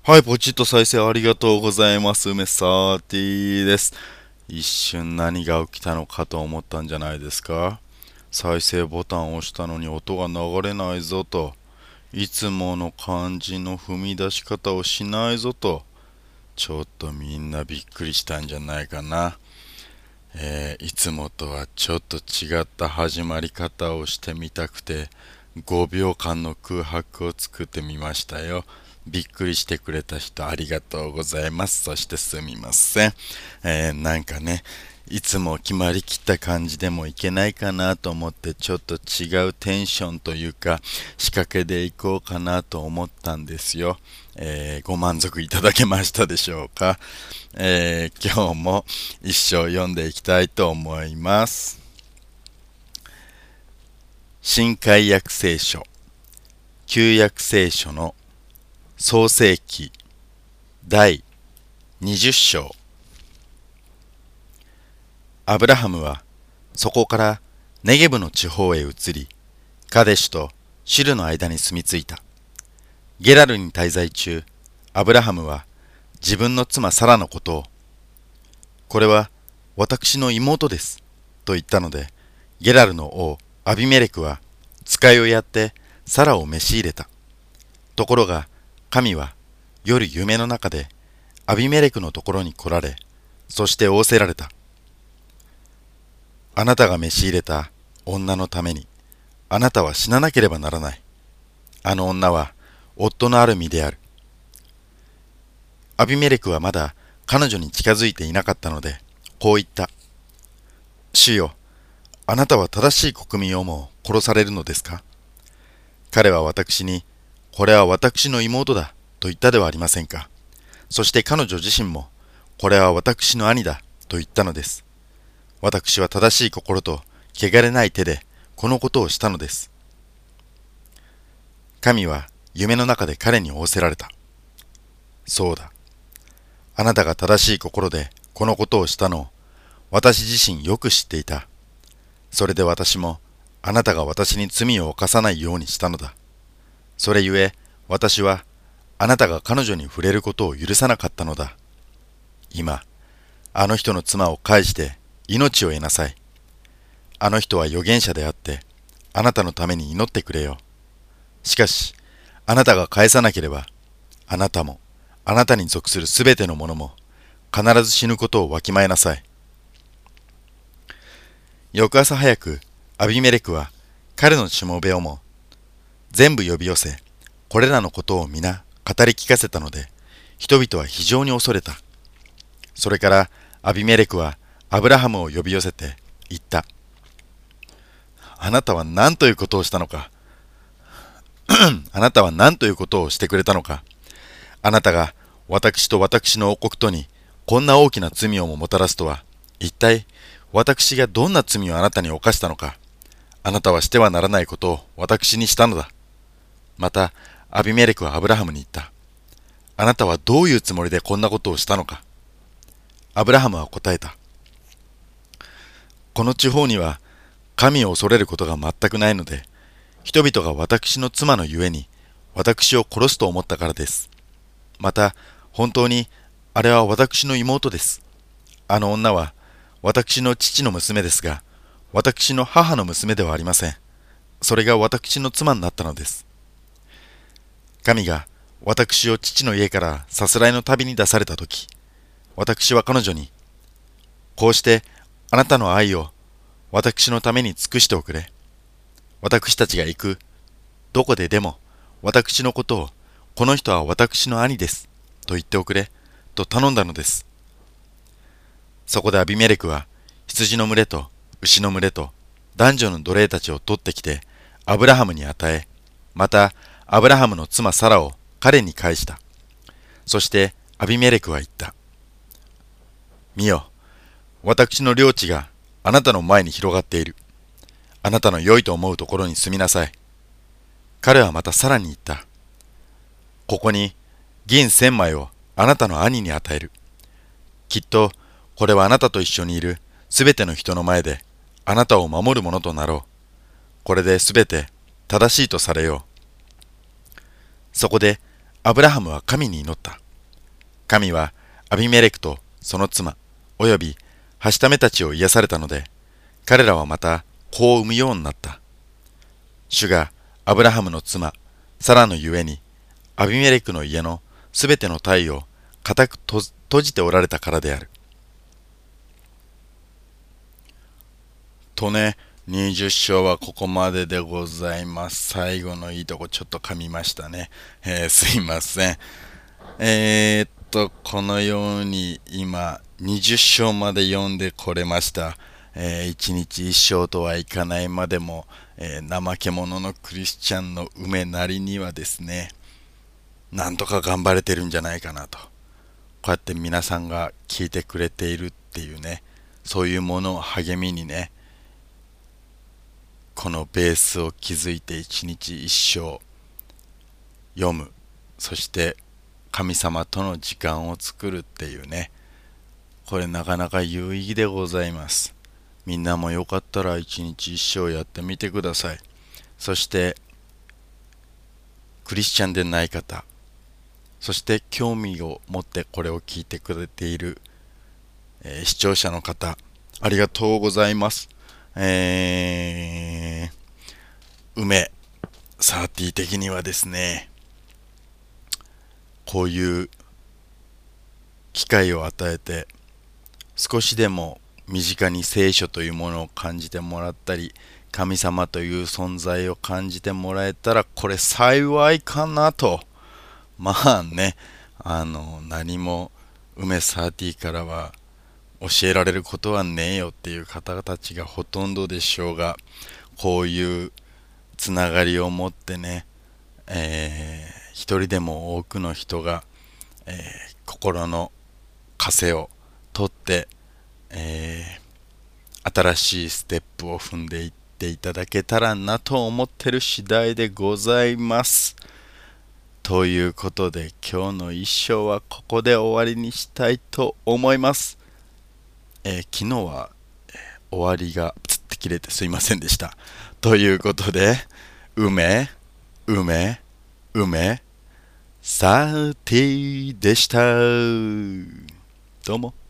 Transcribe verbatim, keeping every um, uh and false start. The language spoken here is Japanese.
はい、ポチッと再生ありがとうございます。梅サーティです。一瞬何が起きたのかと思ったんじゃないですか。再生ボタンを押したのに音が流れないぞと。いつもの感じの踏み出し方をしないぞと。ちょっとみんなびっくりしたんじゃないかな。えーいつもとはちょっと違った始まり方をしてみたくてごびょうかんの空白を作ってみましたよ。びっくりしてくれた人ありがとうございます。そしてすみません。えーなんかね、いつも決まりきった感じでもいけないかなと思ってちょっと違うテンションというか仕掛けでいこうかなと思ったんですよ。えーご満足いただけましたでしょうか。えー今日も一生読んでいきたいと思います。新海約聖書、旧約聖書の創世記だいにじゅっ章。アブラハムはそこからネゲブの地方へ移り、カデシュとシュルの間に住み着いた。ゲラルに滞在中、アブラハムは自分の妻サラのことを、これは私の妹です、と言ったので、ゲラルの王アビメレクは使いをやってサラを召し入れた。ところが神は夜夢の中でアビメレクのところに来られ、そして仰せられた。あなたが召し入れた女のために、あなたは死ななければならない。あの女は夫のある身である。アビメレクはまだ彼女に近づいていなかったので、こう言った。主よ、あなたは正しい国民をも殺されるのですか？彼は私に、これは私の妹だ、と言ったではありませんか。そして彼女自身も、これは私の兄だ、と言ったのです。私は正しい心と、汚れない手で、このことをしたのです。神は夢の中で彼に仰せられた。そうだ。あなたが正しい心で、このことをしたのを、私自身よく知っていた。それで私も、あなたが私に罪を犯さないようにしたのだ。それゆえ、私は、あなたが彼女に触れることを許さなかったのだ。今、あの人の妻を返して命を得なさい。あの人は預言者であって、あなたのために祈ってくれよ。しかし、あなたが返さなければ、あなたも、あなたに属するすべてのものも、必ず死ぬことをわきまえなさい。翌朝早く、アビメレクは、彼のしもべをも、全部呼び寄せ、これらのことを皆語り聞かせたので、人々は非常に恐れた。それから、アビメレクは、アブラハムを呼び寄せて、言った。あなたは何ということをしたのか。あなたは何ということをしてくれたのか。あなたが、私と私の王国とに、こんな大きな罪をももたらすとは、一体、私がどんな罪をあなたに犯したのか。あなたはしてはならないことを私にしたのだ。また、アビメレクはアブラハムに言った。あなたはどういうつもりでこんなことをしたのか。アブラハムは答えた。この地方には、神を恐れることが全くないので、人々が私の妻のゆえに、私を殺すと思ったからです。また、本当に、あれは私の妹です。あの女は、私の父の娘ですが、私の母の娘ではありません。それが私の妻になったのです。神が私を父の家からさすらいの旅に出されたとき、私は彼女に、こうしてあなたの愛を私のために尽くしておくれ。私たちが行く、どこででも私のことを、この人は私の兄です、と言っておくれ、と頼んだのです。そこでアビメレクは、羊の群れと牛の群れと男女の奴隷たちを取ってきて、アブラハムに与え、またアブラハムの妻サラを彼に返した。そしてアビメレクは言った。見よ、私の領地があなたの前に広がっている。あなたの良いと思うところに住みなさい。彼はまたさらに言った。ここに銀千枚をあなたの兄に与える。きっとこれはあなたと一緒にいるすべての人の前であなたを守るものとなろう。これですべて正しいとされよう。そこでアブラハムは神に祈った。神はアビメレクとその妻、およびはしためたちを癒されたので、彼らはまた子を産むようになった。主がアブラハムの妻、サラのゆえに、アビメレクの家のすべての体を固くと閉じておられたからである。とね、にじゅっ章はここまででございます。最後のいいとこちょっと噛みましたね。えー、すいません。えー、っと、このように今にじゅっ章まで読んでこれました。えー、いちにちいっ章とはいかないまでも、えー、怠け者のクリスチャンの梅なりにはですね、なんとか頑張れてるんじゃないかなと。こうやって皆さんが聞いてくれているっていうね、そういうものを励みにね、このベースを築いて一日一章読む、そして神様との時間を作るっていうね、これなかなか有意義でございます。みんなもよかったら一日一章やってみてください。そしてクリスチャンでない方、そして興味を持ってこれを聞いてくれている、えー視聴者の方、ありがとうございます。えー、梅サーティ的にはですね、こういう機会を与えて少しでも身近に聖書というものを感じてもらったり、神様という存在を感じてもらえたらこれ幸いかなと。まあね、あの何も梅サーティからは教えられることはねえよっていう方たちがほとんどでしょうが、こういうつながりを持ってね、えー一人でも多くの人が、えー心の枷を取って、えー新しいステップを踏んでいっていただけたらなと思ってる次第でございます。ということで今日の一章はここで終わりにしたいと思います。えー昨日は、えー終わりがプツって切れてすいませんでした。ということで、梅、梅、梅、サーティでした。どうも。